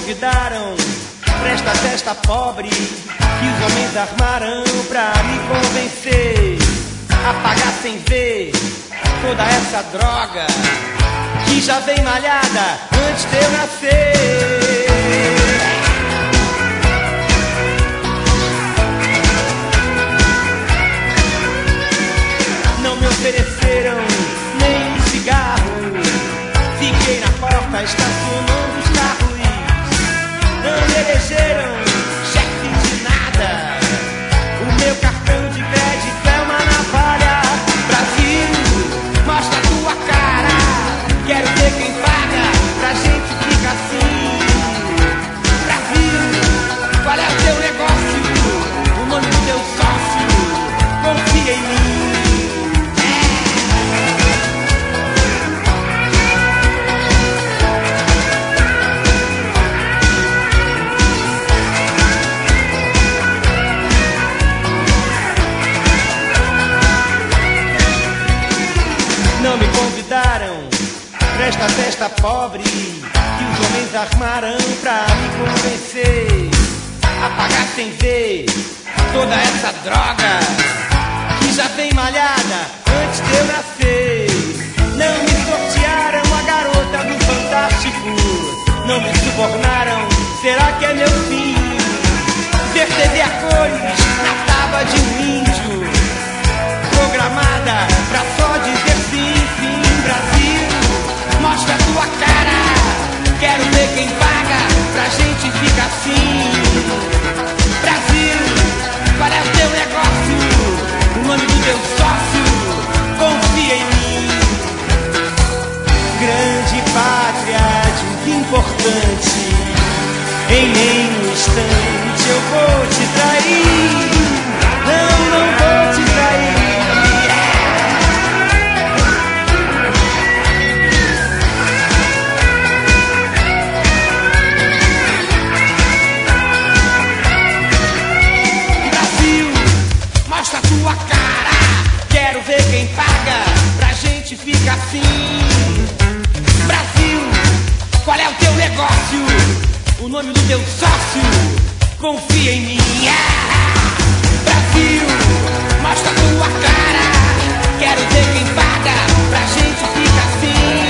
convidaram pra esta festa pobre que os homens armaram pra me convencer a pagar sem ver toda essa droga que já vem malhada antes de eu nascer. Não me ofereceram nem um cigarro, fiquei na porta estacionando os carros. Não me elegeram chefe de nada, o meu cartão de crédito é uma navalha. Brasil, mostra a tua cara, quero ver quem paga, pra gente ficar assim. Brasil, qual é o teu negócio, o nome do teu sócio, confia em mim. Não me convidaram pra esta festa pobre que os homens armaram pra me convencer a pagar sem ver toda essa droga que já vem malhada antes de eu nascer. Não me sortearam a garota do Fantástico, não me subornaram, será que é meu fim? Ver TV a cores na tábua de um índio, programada pra só dizer sim, sim. Brasil, mostra a tua cara, quero ver quem paga, pra gente ficar assim. Brasil, qual é o teu negócio, o nome do teu sócio, confia em mim. Grande pátria de um fim importante, em nenhum instante eu vou te trair. Não, não vou te trair. Mostra a tua cara, quero ver quem paga, pra gente ficar assim. Brasil, qual é o teu negócio, o nome do teu sócio, confia em mim. Brasil, mostra a tua cara, quero ver quem paga, pra gente ficar assim.